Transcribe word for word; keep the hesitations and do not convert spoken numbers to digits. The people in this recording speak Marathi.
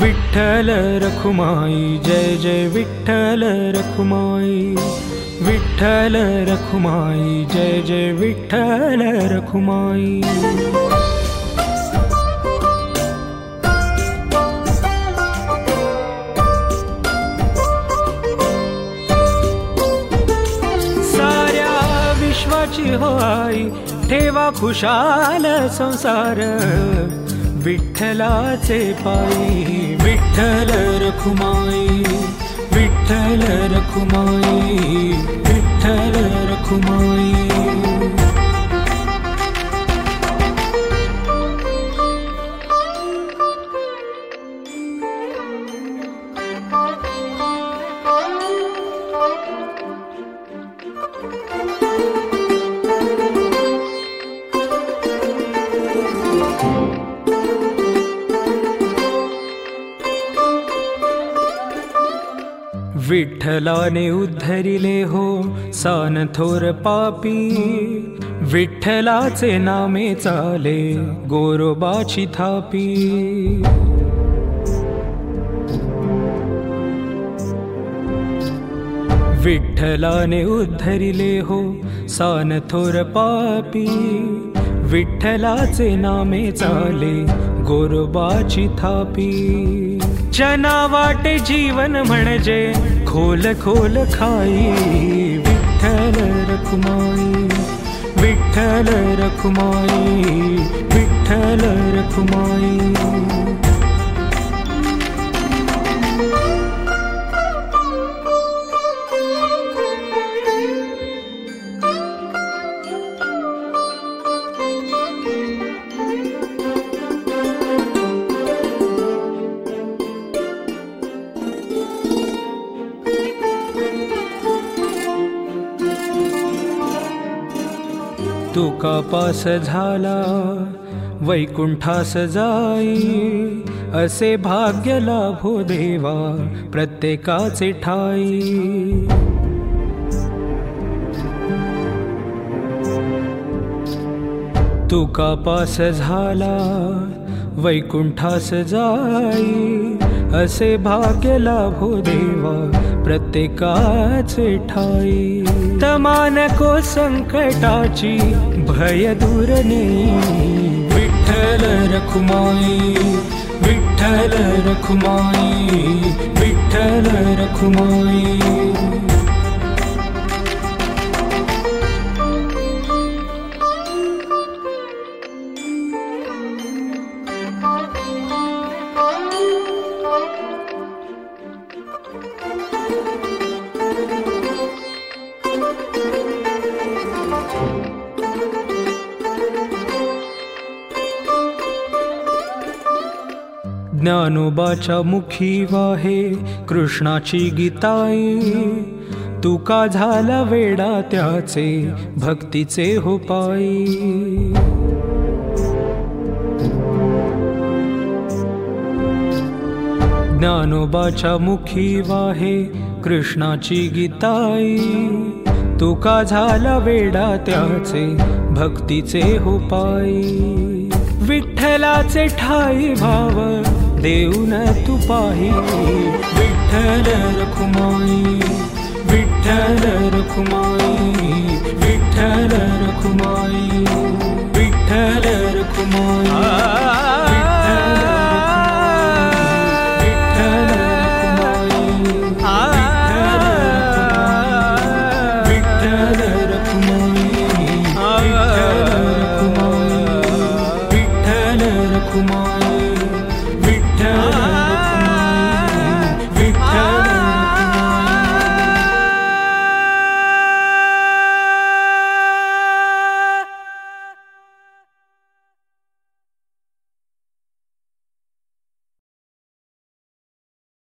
विठ्ठल रखुमाई जय जय विठ्ठल रखुमाई, विठ्ठल रखुमाई जय जय विठ्ठल रखुमाई। साऱ्या विश्वाची हो आई ठेवा खुशाल संसार, विठ्ठलाचे पायी विठ्ठल रखुमाई, विठ्ठल रखुमाई, विठ्ठल रखुमाई। विठ्ठलाने उद्धरिले हो सान थोर पापी, विठ्ठलाचे नामे चाले गोरोबाची थापी। विठ्ठलाने उद्धरिले हो सान थोर पापी, विठ्ठलाचे नामे चाले गोरोबाची थापी। जना वाटे जीवन म्हणजे खोल खोल खाई, विठ्ठल रखुमाई, विठ्ठल रखुमाई, विठ्ठल रखुमाई। तुका पास झाला वैकुंठास जाई, असे भाग्य लाभो देवा प्रत्येकाचे ठाई। तुका पास झाला वैकुंठास जाई, असे भाग्य लाभो देवा प्रत्येकाचे ठाई। तमा नको संकटाची भय दूर नेई, विठ्ठल रखुमाई, विठ्ठल रखुमाई, विठ्ठल रखुमाई। ज्ञानोबाच्या मुखी वाहे कृष्णाची गीताई, तुका झाला वेडा त्याचे भक्तीचे हो पायी। ज्ञानोबाच्या मुखी वाहे कृष्णाची गीताई, तुका झाला वेडा त्याचे भक्तीचे हो पायी। विठ्ठलाचे ठाई भाव देऊन तू पाही, विठ्ठल रखुमाई, विठ्ठल रखुमाई, विठ्ठल रखुमाई, विठ्ठल रखुमाई। विठ्ठल रखुमाई।